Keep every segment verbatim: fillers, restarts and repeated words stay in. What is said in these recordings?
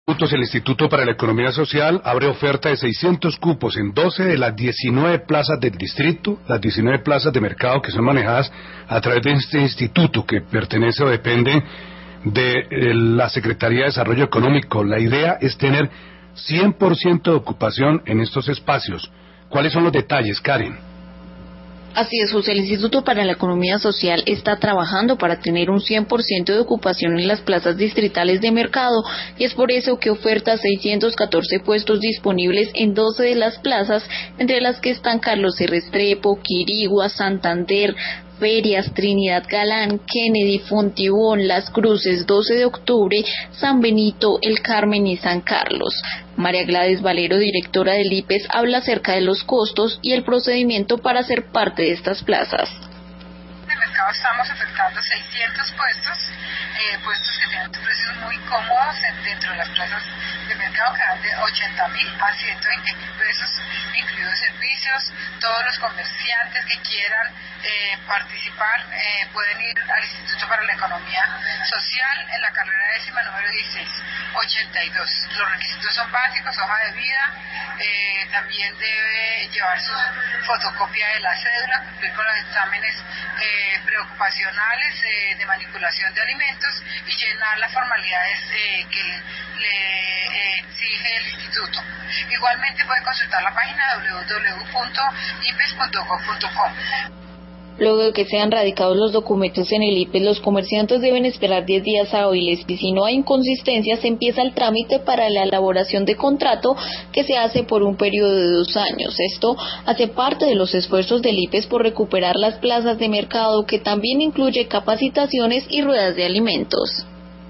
El Instituto para la Economía Social abre oferta de seiscientos cupos en doce de las diecinueve plazas del distrito, las diecinueve plazas de mercado que son manejadas a través de este instituto que pertenece o depende de la Secretaría de Desarrollo Económico. La idea es tener cien por ciento de ocupación en estos espacios. ¿Cuáles son los detalles, Karen? Así es, José. El Instituto para la Economía Social está trabajando para tener un cien por ciento de ocupación en las plazas distritales de mercado y es por eso que oferta seiscientos catorce puestos disponibles en doce de las plazas, entre las que están Carlos R. Restrepo, Quirigua, Santander, Ferias, Trinidad Galán, Kennedy, Fontibón, Las Cruces, doce de octubre, San Benito, El Carmen y San Carlos. María Gladys Valero, directora del I P E S, habla acerca de los costos y el procedimiento para ser parte de estas plazas. En el mercado estamos ofertando seiscientos puestos, eh, puestos que tienen precios muy cómodos dentro de las plazas de mercado que van de ochenta mil a ciento veinte mil pesos, incluidos servicios. Todos los comerciantes que quieran eh, participar eh, pueden ir al Instituto para la Economía Social en la carrera décima número dieciséis ochenta y dos. Los requisitos son básicos: hoja de vida, eh, también debe llevar su fotocopia de la cédula, cumplir con los exámenes eh, preocupacionales eh, de manipulación de alimentos y llenar las formalidades eh, que le eh, exige el instituto. Igualmente pueden consultar la página doble u doble u doble u punto i p e s punto gov punto com. Luego de que sean radicados los documentos en el I P E S, los comerciantes deben esperar diez días hábiles y si no hay inconsistencias, empieza el trámite para la elaboración de contrato que se hace por un periodo de dos años. Esto hace parte de los esfuerzos del I P E S por recuperar las plazas de mercado, que también incluye capacitaciones y ruedas de alimentos.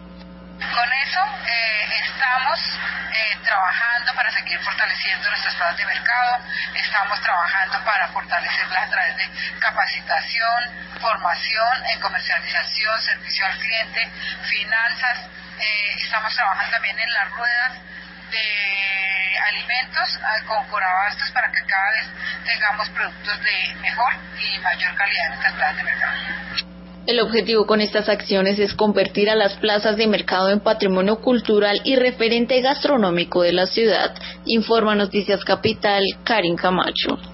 Con eso eh, estamos eh, trabajando para seguir fortaleciendo nuestras plazas de mercado, estamos trabajando para fortalecerlas a través de capacitación, formación en comercialización, servicio al cliente, finanzas, eh, estamos trabajando también en las ruedas de alimentos eh, con Corabastos para que cada vez tengamos productos de mejor y mayor calidad en nuestras plazas de mercado. El objetivo con estas acciones es convertir a las plazas de mercado en patrimonio cultural y referente gastronómico de la ciudad. Informa Noticias Capital, Karen Camacho.